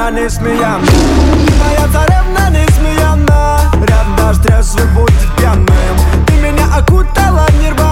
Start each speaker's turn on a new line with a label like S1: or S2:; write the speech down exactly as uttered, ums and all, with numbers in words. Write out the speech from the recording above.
S1: царевна несмеянна, ты моя царевна несмеянна. Рядом даже трезвый будет пьяным. Ты меня окутала в нирвану.